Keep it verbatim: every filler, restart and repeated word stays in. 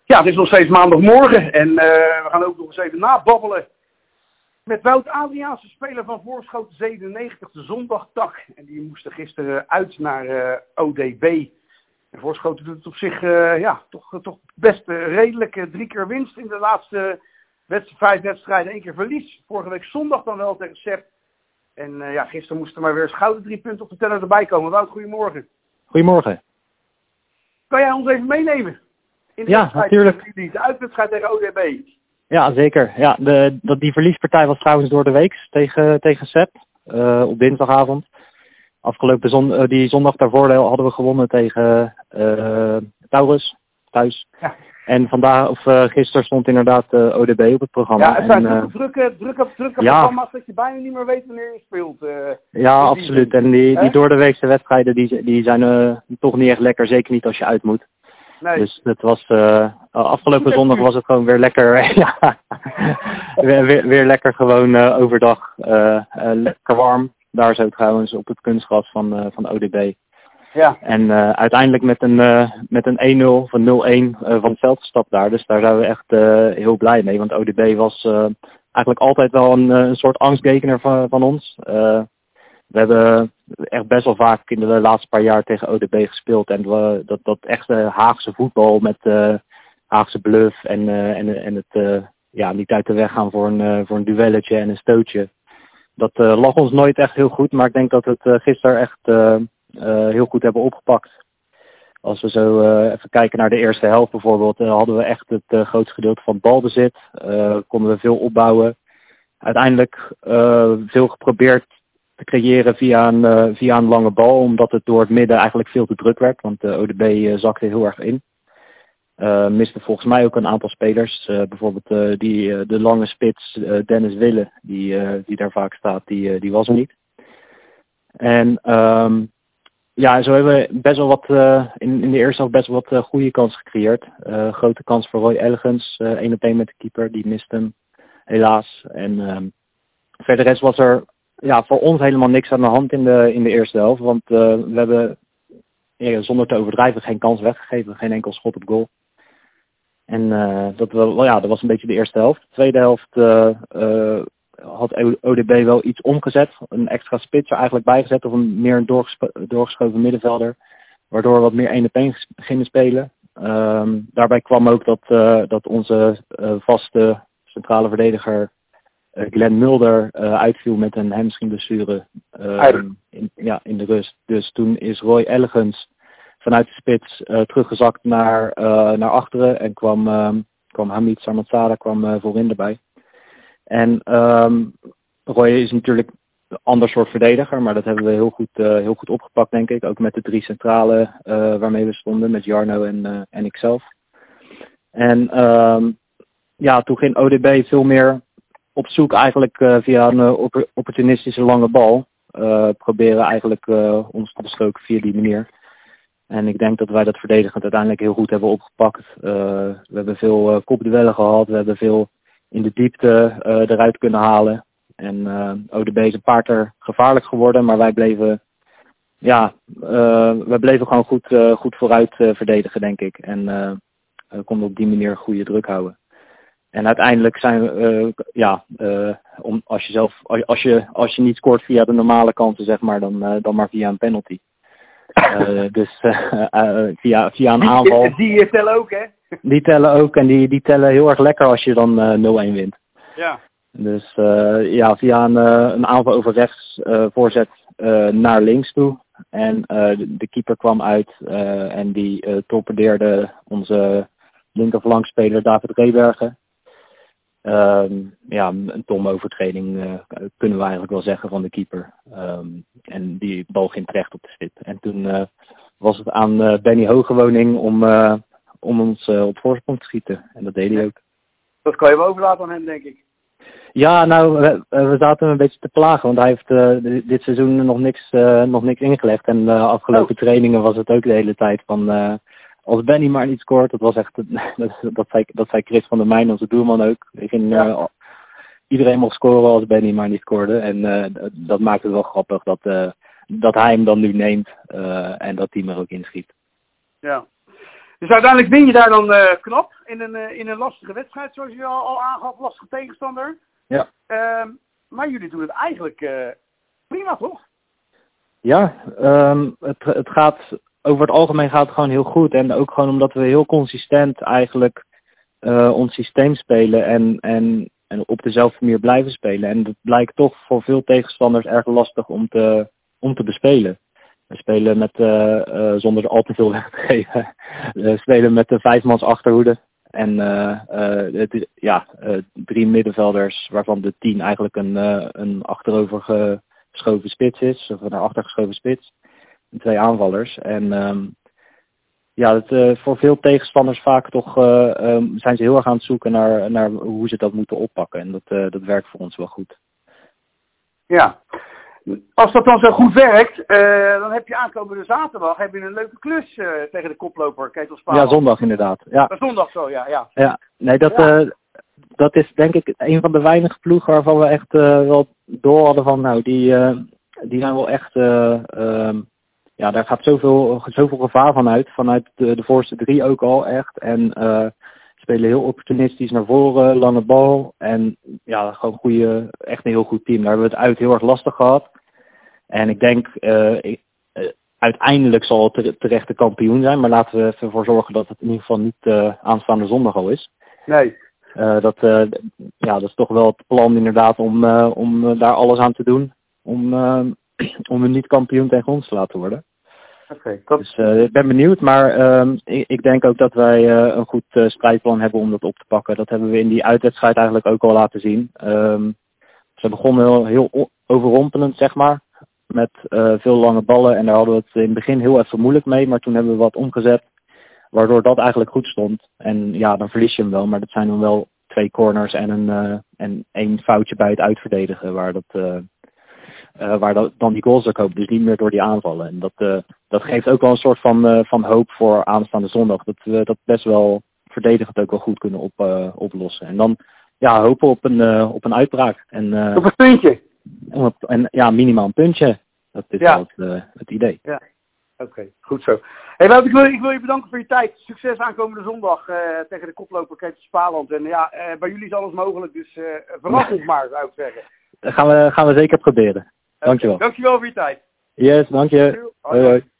Ja, het is nog steeds maandagmorgen en uh, we gaan ook nog eens even nababbelen met Wout Adriaanse, speler van Voorschoten zevenennegentig, de zondagtak. En die moesten gisteren uit naar uh, O D B. En Voorschoten doet het op zich uh, ja, toch, toch best uh, redelijk. Uh, drie keer winst in de laatste wedst- vijf wedstrijden, één keer verlies. Vorige week zondag dan wel tegen Sepp. En uh, ja, gisteren moesten maar weer schouden drie punten op de teller erbij komen. Wout, goedemorgen. Goedemorgen. Kan jij ons even meenemen? In de ja, natuurlijk. De uitwedstrijd tegen O D B. Ja, zeker. Ja, de, dat, die verliespartij was trouwens door de week tegen, tegen Sepp. Uh, op dinsdagavond. Afgelopen zon, uh, die zondag daarvoor hadden we gewonnen tegen uh, Taurus. Thuis. Ja. En vandaag, of uh, gisteren stond inderdaad uh, O D B op het programma. Ja, het zijn en, uh, drukke, drukke, drukke ja. programma's dat je bijna niet meer weet wanneer je speelt. Uh, ja, absoluut. En die, die doordeweekse wedstrijden die, die zijn uh, toch niet echt lekker. Zeker niet als je uit moet. Nee. Dus het was, uh, afgelopen zondag was het gewoon weer lekker, ja, weer, weer, weer lekker gewoon uh, overdag, uh, uh, lekker warm. Daar zo trouwens op het kunstgras van, uh, van O D B. Ja. En uh, uiteindelijk met een, uh, met een één nul of een nul-één uh, van het veld gestapt daar. Dus daar zijn we echt uh, heel blij mee. Want O D B was uh, eigenlijk altijd wel een, een soort angstgekener van, van ons. Uh, we hebben echt best wel vaak in de laatste paar jaar tegen O D B gespeeld. En we, dat, dat echte Haagse voetbal met uh, Haagse bluff en, uh, en, en het uh, ja, niet uit de weg gaan voor een, uh, voor een duelletje en een stootje. Dat uh, lag ons nooit echt heel goed. Maar ik denk dat we het uh, gisteren echt uh, uh, heel goed hebben opgepakt. Als we zo uh, even kijken naar de eerste helft bijvoorbeeld. Uh, hadden we echt het uh, grootste gedeelte van het balbezit. Uh, konden we veel opbouwen. Uiteindelijk uh, veel geprobeerd te creëren via een, uh, via een lange bal. Omdat het door het midden eigenlijk veel te druk werd. Want de O D B uh, zakte heel erg in. Uh, miste volgens mij ook een aantal spelers. Uh, bijvoorbeeld uh, die, uh, de lange spits uh, Dennis Wille. Die, uh, die daar vaak staat. Die, uh, die was er niet. En um, ja, zo hebben we best wel wat uh, in, in de eerste helft best wel wat uh, goede kansen gecreëerd. Uh, grote kans voor Roy Elgens. Uh, één op één met de keeper. Die miste hem helaas. En um, verder rest was er ja, voor ons helemaal niks aan de hand in de, in de eerste helft. Want uh, we hebben ja, zonder te overdrijven geen kans weggegeven. Geen enkel schot op goal. En uh, dat, wel, ja, dat was een beetje de eerste helft. De tweede helft uh, uh, had O D B wel iets omgezet. Een extra spits er eigenlijk bijgezet. Of een meer een doorgespo- doorgeschoven middenvelder. Waardoor we wat meer één op één gingen spelen. Um, daarbij kwam ook dat, uh, dat onze uh, vaste centrale verdediger uh, Glenn Mulder uh, uitviel met een hamstringblessure uh, in, ja, in de rust. Dus toen is Roy Elgens vanuit de spits uh, teruggezakt naar, uh, naar achteren en kwam, um, kwam Hamid Sarmatsada kwam uh, voorin erbij. En um, Roy is natuurlijk een ander soort verdediger, maar dat hebben we heel goed, uh, heel goed opgepakt, denk ik. Ook met de drie centrale uh, waarmee we stonden, met Jarno en, uh, en ikzelf. En um, ja, toen ging O D B veel meer op zoek eigenlijk uh, via een uh, opp- opportunistische lange bal. Uh, proberen eigenlijk uh, ons te bestoken via die manier. En ik denk dat wij dat verdedigend uiteindelijk heel goed hebben opgepakt. Uh, we hebben veel uh, kopduellen gehad. We hebben veel in de diepte uh, eruit kunnen halen. En uh, O D B is een paar keer gevaarlijk geworden. Maar wij bleven, ja, uh, wij bleven gewoon goed, uh, goed vooruit uh, verdedigen, denk ik. En uh, uh, konden op die manier goede druk houden. En uiteindelijk zijn we, uh, ja, uh, om, als je zelf, als je, als je niet scoort via de normale kansen, zeg maar, dan, uh, dan maar via een penalty. Uh, dus uh, uh, via, via een aanval. Die, die tellen ook, hè? Die tellen ook en die, die tellen heel erg lekker als je dan uh, nul-één wint. Ja. Dus uh, ja, via een, uh, een aanval over rechts uh, voorzet uh, naar links toe. En uh, de, de keeper kwam uit uh, en die uh, torpedeerde onze linkerflankspeler David Rebergen. Um, ja, een domme overtreding uh, kunnen we eigenlijk wel zeggen van de keeper. Um, en die bal ging terecht op de stip. En toen uh, was het aan uh, Benny Hogewoning om, uh, om ons uh, op voorsprong te schieten. En dat deed hij ook. Dat kan je wel overlaten aan hem, denk ik. Ja, nou, we, we zaten hem een beetje te plagen. Want hij heeft uh, dit seizoen nog niks, uh, nog niks ingelegd. En de uh, afgelopen oh. trainingen was het ook de hele tijd van... Uh, als Benny maar niet scoort, dat was echt, dat, dat, zei, dat zei Chris van der Meijn, onze doelman ook. Ik ging, ja. uh, iedereen mocht scoren als Benny maar niet scoorde. En uh, dat, dat maakt het wel grappig dat, uh, dat hij hem dan nu neemt uh, en dat hij hem er ook inschiet. Ja. Dus uiteindelijk win je daar dan uh, knap in een, uh, in een lastige wedstrijd, zoals je al, al aangaf, lastige tegenstander. Ja. Uh, maar jullie doen het eigenlijk uh, prima, toch? Ja, um, het, het gaat, over het algemeen gaat het gewoon heel goed. En ook gewoon omdat we heel consistent eigenlijk uh, ons systeem spelen en, en, en op dezelfde manier blijven spelen. En dat blijkt toch voor veel tegenstanders erg lastig om te, om te bespelen. We spelen met, uh, uh, zonder al te veel weg te geven, we spelen met de vijfmans achterhoede. En uh, uh, het, ja, uh, drie middenvelders, waarvan de tien eigenlijk een, uh, een achterovergeschoven spits is, of een achtergeschoven spits. En twee aanvallers. En um, ja, het, uh, voor veel tegenstanders vaak toch uh, um, zijn ze heel erg aan het zoeken naar, naar hoe ze dat moeten oppakken. En dat, uh, dat werkt voor ons wel goed. Ja. Als dat dan zo goed werkt, uh, dan heb je aankomende zaterdag heb je een leuke klus uh, tegen de koploper Ketelspaal. Ja, zondag inderdaad. Ja. Uh, zondag zo, ja. Ja, ja. Nee, dat, ja. Uh, dat is denk ik een van de weinige ploegen waarvan we echt uh, wel door hadden van, nou, die, uh, die zijn wel echt, uh, uh, ja, daar gaat zoveel, zoveel gevaar van uit. Vanuit de, de voorste drie ook al echt. En uh, spelen heel opportunistisch naar voren, lange bal. En ja, gewoon goede, echt een heel goed team. Daar hebben we het uit heel erg lastig gehad. En ik denk, uh, ik, uh, uiteindelijk zal het terecht de kampioen zijn. Maar laten we even ervoor zorgen dat het in ieder geval niet uh, aanstaande zondag al is. Nee. Uh, dat, uh, ja, dat is toch wel het plan inderdaad om, uh, om uh, daar alles aan te doen. Om, uh, om een niet-kampioen tegen ons te laten worden. Okay, dat... Dus uh, ik ben benieuwd, maar uh, ik, ik denk ook dat wij uh, een goed uh, strijdplan hebben om dat op te pakken. Dat hebben we in die uitwedstrijd eigenlijk ook al laten zien. Um, ze begonnen heel, heel overrompelend, zeg maar, met uh, veel lange ballen. En daar hadden we het in het begin heel even moeilijk mee, maar toen hebben we wat omgezet, waardoor dat eigenlijk goed stond. En ja, dan verlies je hem wel, maar dat zijn dan wel twee corners en een uh, en één foutje bij het uitverdedigen, waar dat... Uh, Uh, waar dat, dan die goals ook komen, dus niet meer door die aanvallen. En dat, uh, dat geeft ook wel een soort van, uh, van hoop voor aanstaande zondag. Dat we dat best wel verdedigend ook wel goed kunnen op, uh, oplossen. En dan ja, hopen op een, uh, op een uitbraak. En, uh, op een puntje. En, en ja, minimaal een puntje. Dat is ja. wel het, uh, het idee. Ja, oké, okay, goed zo. Hey, Wout, ik wil, ik wil je bedanken voor je tijd. Succes aankomende zondag uh, tegen de koploper Ketelspaland. En ja, uh, bij jullie is alles mogelijk, dus uh, verras ons maar, zou ik zeggen. Dat gaan we, gaan we zeker proberen. Dankjewel. Okay, dankjewel voor je tijd. Yes, dank je. Hoi, hoi.